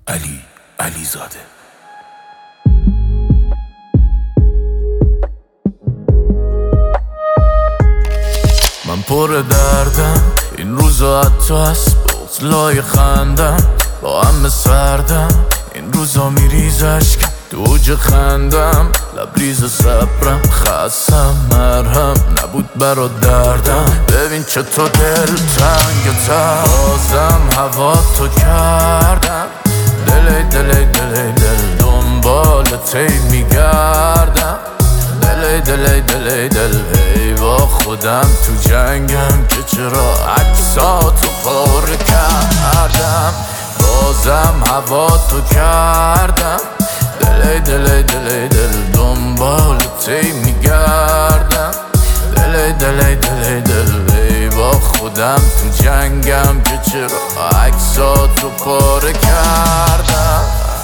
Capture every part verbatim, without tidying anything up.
علی علیزاده. من پر دردم این روزا، حتی از بغضلای خندم با همه سردم. این روزا میریز اشکم تو اوج خندم، لبریز صبرم خستم، مرهم نبود برا دردم. ببین چطور دل تنگتم، بازم هوا تو کردم. دلی دلی دلی دل دنبالت هی میگردم. دلی دلی دلی دل ای با خودم تو جنگم که چرا عکساتو پر کردم. بازم هوا تو کردم. دلی دلی دلی دل دنبالت هی میگردم. دلی دلی دلی دل ای با خودم تو جنگم که چرا عکساتو پر کردم.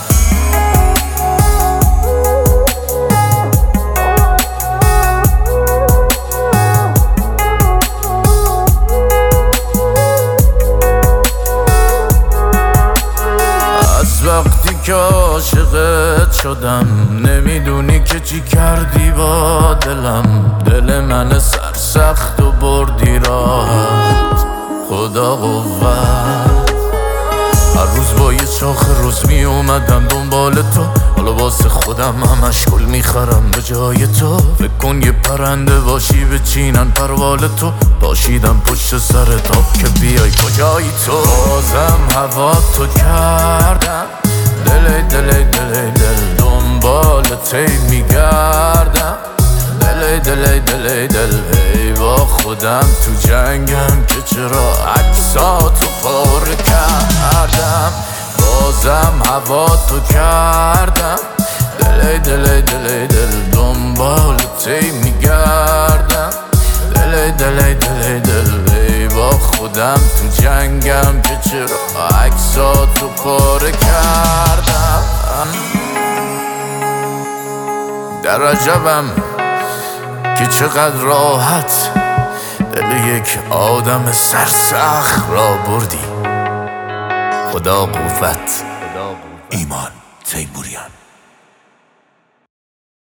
وقتی که عاشقت شدم نمیدونی که چی کردی با دلم. دل من سرسخت و بردی راحت، خدا قوت. هر روز با یه چاخ روز می اومدم دنبال تو، حالا واسه خودم همش گل میخرم به جای تو. فکر کن یه پرنده باشی بچینن پروال تو، باشیدم پشت سر تاب که بیای کجایی تو. بازم هوا تو کردم. دلی دلی دلی دل دنبالت هی میگردم. دلی دلی دلی دل ای با خودم تو جنگم که چرا عکساتو پر کردم. بازم هوا تو کردم. دلی دلی دلی دل دنبالت هی میگردم. دلی دلی دلی دل ای با خودم تو جنگم که چرا عکساتو پر کردم. در عجبم که چقدر راحت دل یک آدم سرسخت را بردی. خدا قوت. ایمان تیموریان.